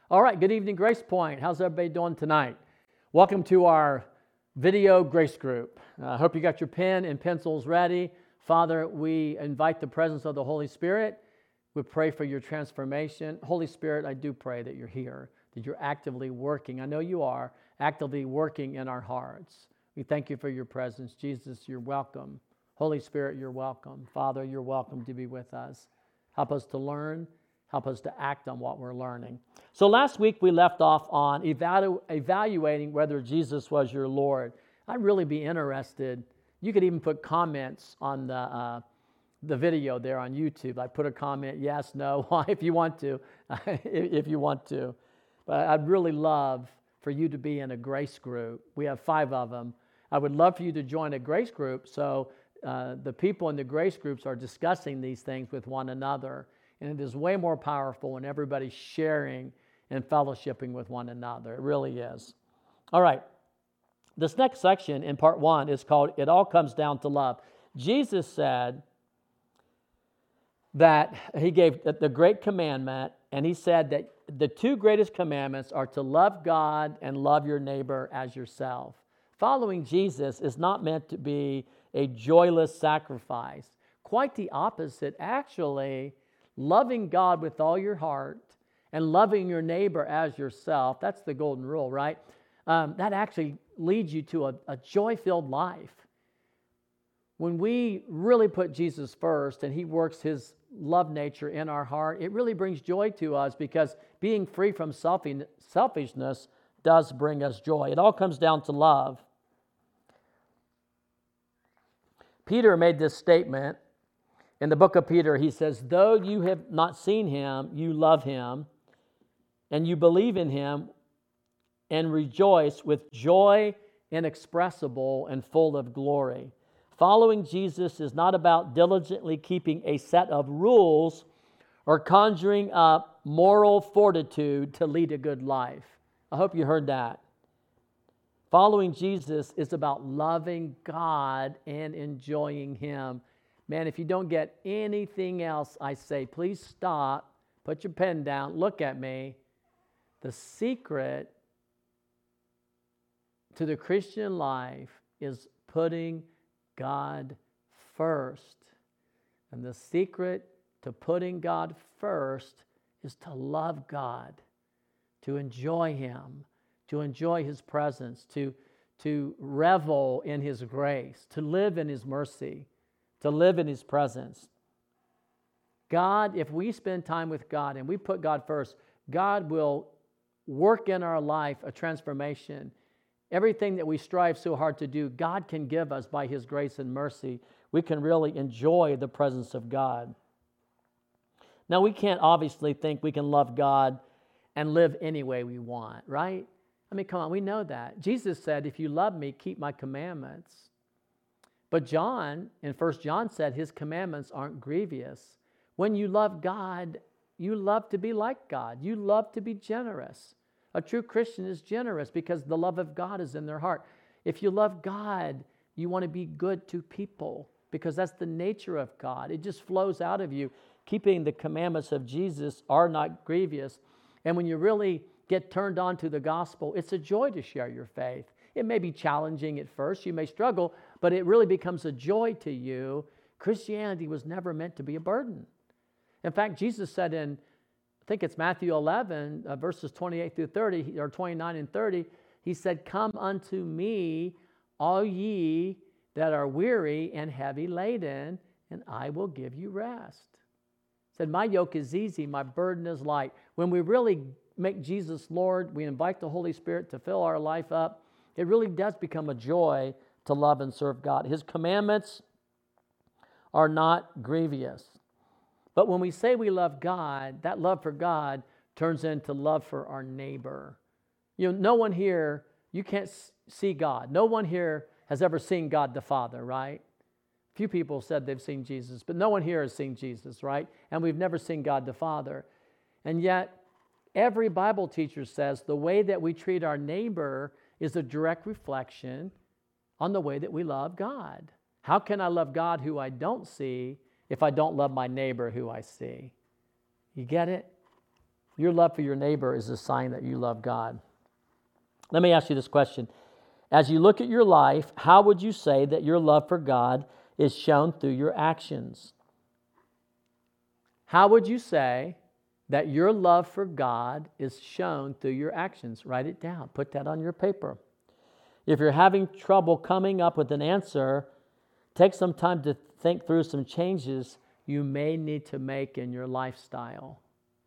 All right, good evening, Grace Point. How's everybody doing tonight? Welcome to our video grace group. I hope you got your pen and pencils ready. Father, we invite the presence of the Holy Spirit. We pray for your transformation. Holy Spirit, I do pray that you're here, that you're actively working. I know you are actively working in our hearts. We thank you for your presence. Jesus, you're welcome. Holy Spirit, you're welcome. Father, you're welcome to be with us. Help us to learn. Help us to act on what we're learning. So last week we left off on evaluating whether Jesus was your Lord. I'd really be interested. You could even put comments on the video there on YouTube. I put a comment, yes, no, if you want to, if you want to. But I'd really love for you to be in a grace group. We have 5 of them. I would love for you to join a grace group so the people in the grace groups are discussing these things with one another. And it is way more powerful when everybody's sharing and fellowshipping with one another. It really is. All right. This next section in part 1 is called It All Comes Down to Love. Jesus said that he gave the great commandment, and he said that the 2 greatest commandments are to love God and love your neighbor as yourself. Following Jesus is not meant to be a joyless sacrifice. Quite the opposite. Actually, loving God with all your heart and loving your neighbor as yourself, that's the golden rule, right? That actually leads you to a joy-filled life. When we really put Jesus first and he works his love nature in our heart, it really brings joy to us because being free from selfishness does bring us joy. It all comes down to love. Peter made this statement. In the book of Peter, he says, though you have not seen him, you love him, and you believe in him, and rejoice with joy inexpressible and full of glory. Following Jesus is not about diligently keeping a set of rules or conjuring up moral fortitude to lead a good life. I hope you heard that. Following Jesus is about loving God and enjoying him. Man, if you don't get anything else I say, please stop, put your pen down, look at me. The secret to the Christian life is putting God first. And the secret to putting God first is to love God, to enjoy him, to enjoy his presence, to revel in his grace, to live in his mercy, to live in his presence. God, if we spend time with God and we put God first, God will work in our life a transformation. Everything that we strive so hard to do, God can give us by his grace and mercy. We can really enjoy the presence of God. Now, we can't obviously think we can love God and live any way we want, right? I mean, come on, we know that. Jesus said, if you love me, keep my commandments. But John, in 1 John, said his commandments aren't grievous. When you love God, you love to be like God. You love to be generous. A true Christian is generous because the love of God is in their heart. If you love God, you want to be good to people because that's the nature of God. It just flows out of you. Keeping the commandments of Jesus are not grievous. And when you really get turned on to the gospel, it's a joy to share your faith. It may be challenging at first. You may struggle, but it really becomes a joy to you. Christianity was never meant to be a burden. In fact, Jesus said in, I think it's Matthew 11, verses 28 through 30, or 29 and 30, he said, come unto me, all ye that are weary and heavy laden, and I will give you rest. He said, my yoke is easy, my burden is light. When we really make Jesus Lord, we invite the Holy Spirit to fill our life up, it really does become a joy to love and serve God. His commandments are not grievous. But when we say we love God, that love for God turns into love for our neighbor. You know, no one here, you can't see God. No one here has ever seen God the Father, right? Few people said they've seen Jesus, but no one here has seen Jesus, right? And we've never seen God the Father. And yet, every Bible teacher says the way that we treat our neighbor is a direct reflection on the way that we love God. How can I love God who I don't see if I don't love my neighbor who I see? You get it? Your love for your neighbor is a sign that you love God. Let me ask you this question. As you look at your life, how would you say that your love for God is shown through your actions? How would you say that your love for God is shown through your actions? Write it down. Put that on your paper. If you're having trouble coming up with an answer, take some time to think through some changes you may need to make in your lifestyle.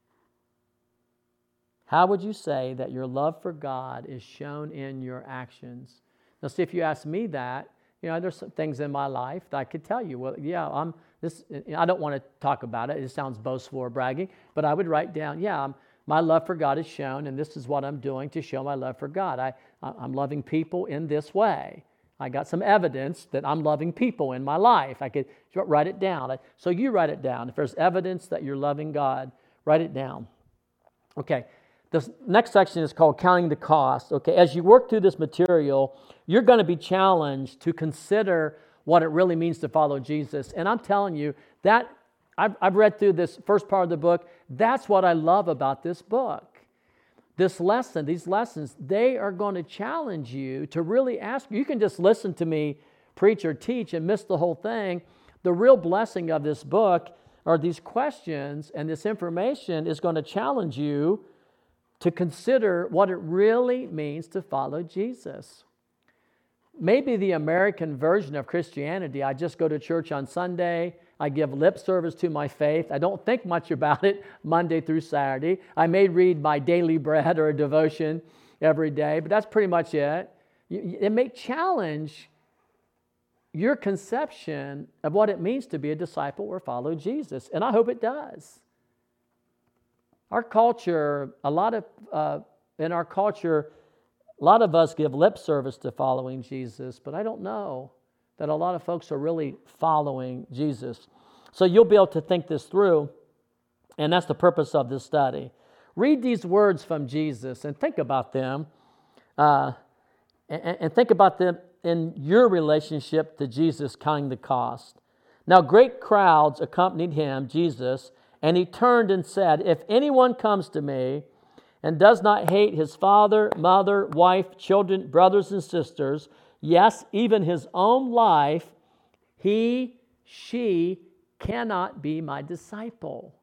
How would you say that your love for God is shown in your actions? Now, see, if you ask me that, there's some things in my life that I could tell you. Well, yeah, I don't want to talk about it. It sounds boastful or bragging, but I would write down, my love for God is shown, and this is what I'm doing to show my love for God. I'm loving people in this way. I got some evidence that I'm loving people in my life. I could write it down. So you write it down. If there's evidence that you're loving God, write it down. Okay. This next section is called Counting the Cost. Okay, as you work through this material, you're going to be challenged to consider what it really means to follow Jesus. And I'm telling you that I've read through this first part of the book. That's what I love about this book. These lessons, they are going to challenge you to really ask. You can just listen to me preach or teach and miss the whole thing. The real blessing of this book are these questions, and this information is going to challenge you to consider what it really means to follow Jesus. Maybe the American version of Christianity, I just go to church on Sunday, I give lip service to my faith, I don't think much about it Monday through Saturday. I may read my daily bread or a devotion every day, but that's pretty much it. It may challenge your conception of what it means to be a disciple or follow Jesus, and I hope it does. Our culture, in our culture, a lot of us give lip service to following Jesus, but I don't know that a lot of folks are really following Jesus. So you'll be able to think this through, and that's the purpose of this study. Read these words from Jesus and think about them, and think about them in your relationship to Jesus, counting the cost. Now, great crowds accompanied him, Jesus, and he turned and said, "If anyone comes to me and does not hate his father, mother, wife, children, brothers and sisters, yes, even his own life, she cannot be my disciple."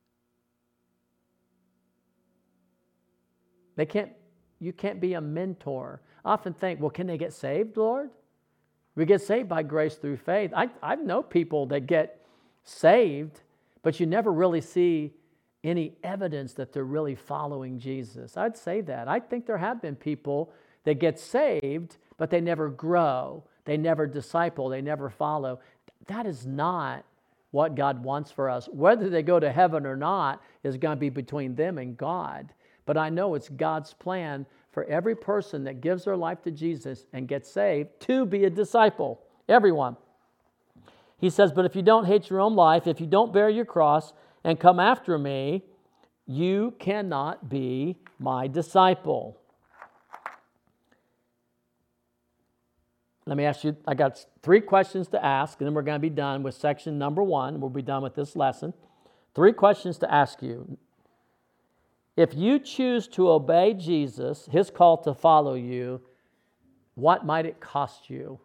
You can't be a mentor. I often think, well, can they get saved, Lord? We get saved by grace through faith. I know people that get saved, but you never really see any evidence that they're really following Jesus. I'd say that. I think there have been people that get saved, but they never grow. They never disciple. They never follow. That is not what God wants for us. Whether they go to heaven or not is going to be between them and God. But I know it's God's plan for every person that gives their life to Jesus and gets saved to be a disciple. Everyone. He says, but if you don't hate your own life, if you don't bear your cross and come after me, you cannot be my disciple. Let me ask you, I got 3 questions to ask, and then we're going to be done with section number 1. We'll be done with this lesson. 3 questions to ask you. If you choose to obey Jesus, his call to follow you, what might it cost you?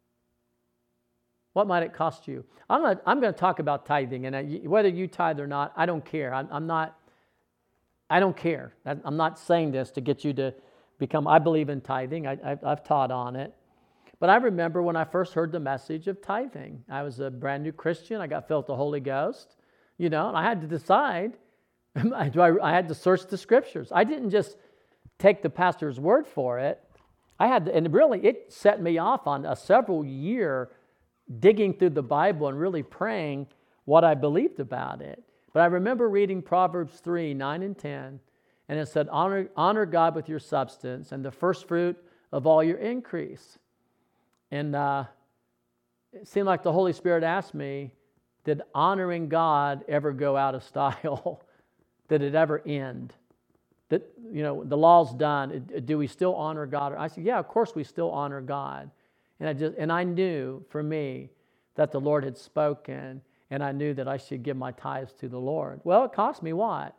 What might it cost you? I'm going to talk about tithing, and whether you tithe or not, I don't care. I don't care. I'm not saying this to get you to become. I believe in tithing. I've taught on it, but I remember when I first heard the message of tithing. I was a brand new Christian. I got filled with the Holy Ghost, and I had to decide. I had to search the Scriptures. I didn't just take the pastor's word for it. I had to, and really, it set me off on a several-year digging through the Bible and really praying what I believed about it. But I remember reading Proverbs 3, 9 and 10, and it said, honor God with your substance and the first fruit of all your increase. And it seemed like the Holy Spirit asked me, did honoring God ever go out of style? Did it ever end? That, the law's done. Do we still honor God? I said, yeah, of course we still honor God. And I knew for me that the Lord had spoken, and I knew that I should give my tithes to the Lord. Well, it cost me what? It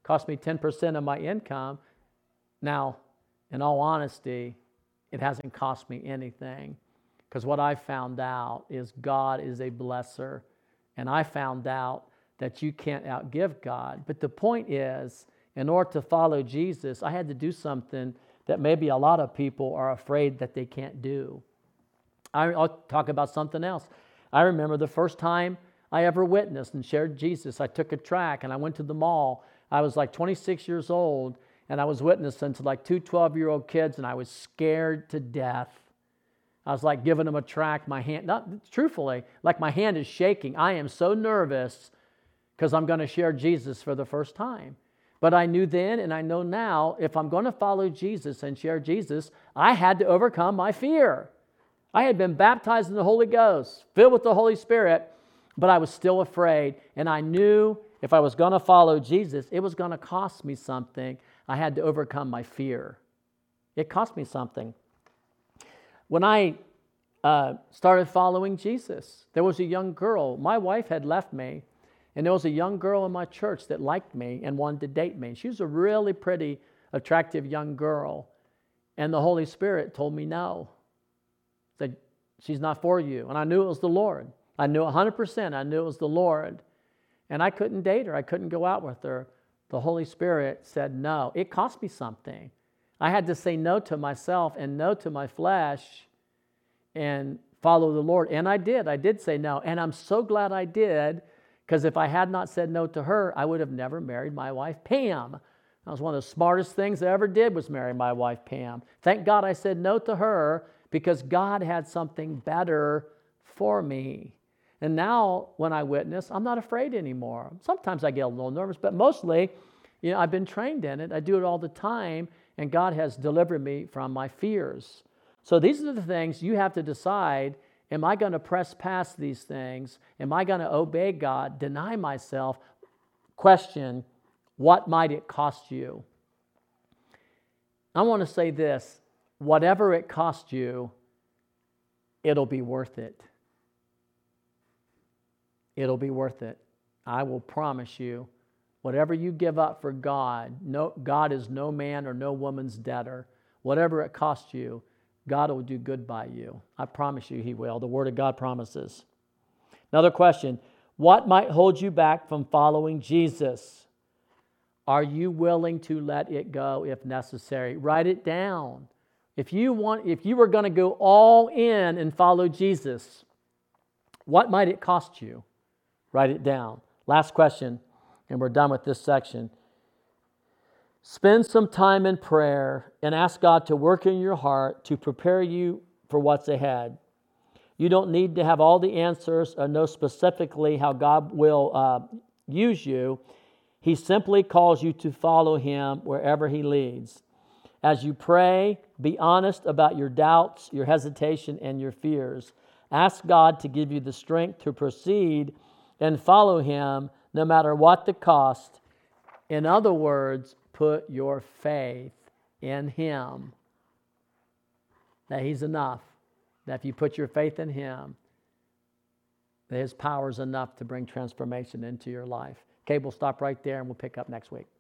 cost me 10% of my income. Now, in all honesty, it hasn't cost me anything, because what I found out is God is a blesser, and I found out that you can't outgive God. But the point is, in order to follow Jesus, I had to do something that maybe a lot of people are afraid that they can't do. I'll talk about something else. I remember the first time I ever witnessed and shared Jesus. I took a tract and I went to the mall. I was like 26 years old, and I was witnessing to like two 12-year-old kids, and I was scared to death. I was like giving them a tract, my hand, truthfully, like my hand is shaking. I am so nervous because I'm going to share Jesus for the first time. But I knew then and I know now, if I'm going to follow Jesus and share Jesus, I had to overcome my fear. I had been baptized in the Holy Ghost, filled with the Holy Spirit, but I was still afraid. And I knew if I was going to follow Jesus, it was going to cost me something. I had to overcome my fear. It cost me something. When I started following Jesus, there was a young girl. My wife had left me, and there was a young girl in my church that liked me and wanted to date me. She was a really pretty, attractive young girl. And the Holy Spirit told me no. Said, she's not for you. And I knew it was the Lord. I knew 100%. I knew it was the Lord. And I couldn't date her. I couldn't go out with her. The Holy Spirit said no. It cost me something. I had to say no to myself and no to my flesh and follow the Lord. And I did. I did say no. And I'm so glad I did, because if I had not said no to her, I would have never married my wife, Pam. That was one of the smartest things I ever did, was marry my wife, Pam. Thank God I said no to her, because God had something better for me. And now when I witness, I'm not afraid anymore. Sometimes I get a little nervous, but mostly, I've been trained in it. I do it all the time, and God has delivered me from my fears. So these are the things you have to decide. Am I going to press past these things? Am I going to obey God, deny myself? Question, what might it cost you? I want to say this, whatever it costs you, it'll be worth it. It'll be worth it. I will promise you, whatever you give up for God, God is no man or no woman's debtor. Whatever it costs you, God will do good by you. I promise you He will. The Word of God promises. Another question, what might hold you back from following Jesus? Are you willing to let it go if necessary? Write it down. If you were going to go all in and follow Jesus, what might it cost you? Write it down. Last question, and we're done with this section. Spend some time in prayer and ask God to work in your heart to prepare you for what's ahead. You don't need to have all the answers or know specifically how God will use you. He simply calls you to follow Him wherever He leads. As you pray, be honest about your doubts, your hesitation, and your fears. Ask God to give you the strength to proceed and follow Him no matter what the cost. In other words, put your faith in Him, that He's enough, that if you put your faith in Him, that His power is enough to bring transformation into your life. Okay, we'll stop right there and we'll pick up next week.